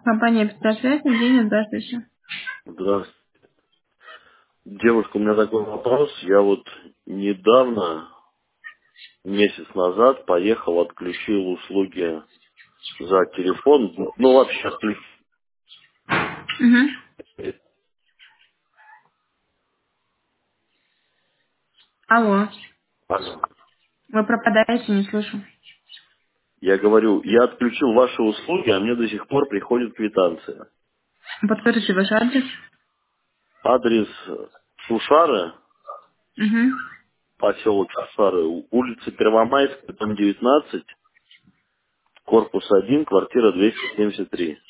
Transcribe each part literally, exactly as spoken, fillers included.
Компания «Спецсвязь», Евгения, здравствуйте. Здравствуйте. Девушка, у меня такой вопрос. Я вот недавно, месяц назад, поехал, отключил услуги за телефон. Ну, вообще отключил. Угу. Алло. Вы пропадаете, не слышу. Я говорю, я отключил ваши услуги, а мне до сих пор приходит квитанция. Подскажите ваш адрес. Адрес Шушары, Угу. поселок Шушары, улица Первомайская, дом девятнадцать, корпус один, квартира двести семьдесят три.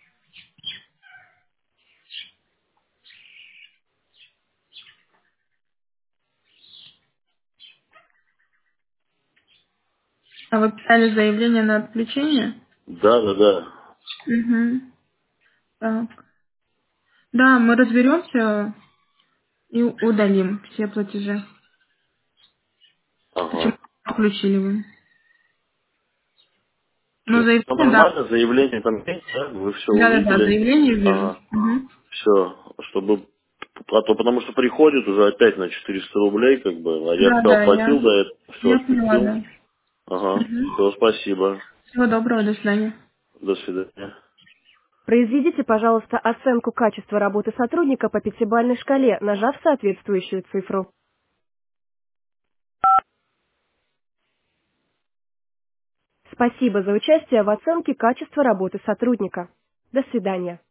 А вы писали заявление на отключение? Да, да, да. Угу. Так. Да, мы разберемся и удалим все платежи. Почему Ага. отключили вы? Ну, Все заявление, да. нормально, заявление там есть, да? Вы все Да-да-да, увидели? заявление вижу. Ага. Угу. Все, чтобы... А то потому что приходит уже опять на четыреста рублей, как бы, а я все Да-да, оплатил, я, да, это все я поняла, отключил. да. Ага. Угу. Все, спасибо. Всего доброго, до свидания. До свидания. Произведите, пожалуйста, оценку качества работы сотрудника по пятибалльной шкале, нажав соответствующую цифру. Спасибо за участие в оценке качества работы сотрудника. До свидания.